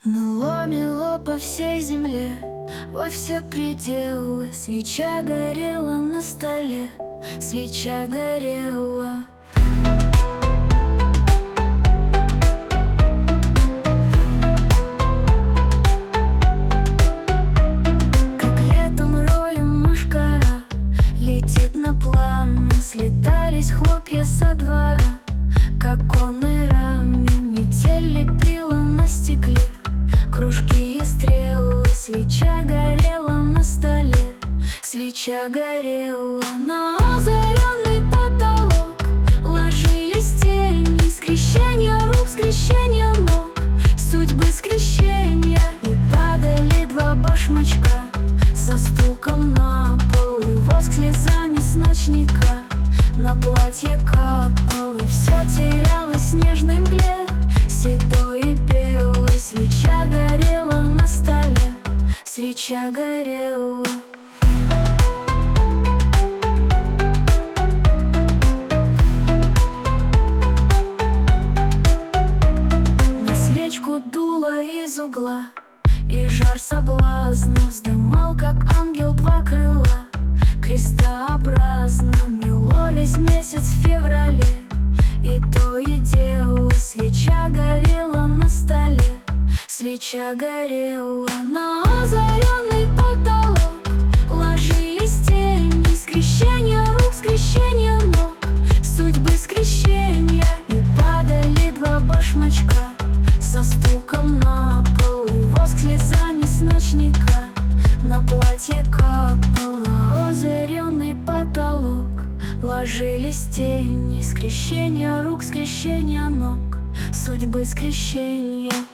Мело мело по всей земле, во все пределы. Свеча горела на столе, свеча горела. Как летом роем мошкара летит на пламя, слетались хлопья со двора, как конной раме. Метель лепила на стекле кружки и стрелы. Свеча горела на столе, свеча горела. На озаренный потолок ложились тени, скрещения рук, скрещения ног, судьбы скрещения. И падали два башмачка со стуком на пол, и воск слезами с ночника на платье капал. И все терялось в снежной мгле, седой и белой. Свеча горела на столе, свеча горела. На свечку дуло из угла, и жар соблазна вздымал, как ангел, два крыла крестообразно. Мело весь месяц в феврале, и то и дело. Свеча горела на столе, свеча горела. На озаренный потолок ложились тени, скрещения рук, скрещения ног, судьбы скрещения. И падали два башмачка со стуком на пол, и воск слезами с ночника на платье капал. На озаренный потолок ложились тени, скрещения рук, скрещения ног, судьбы скрещения.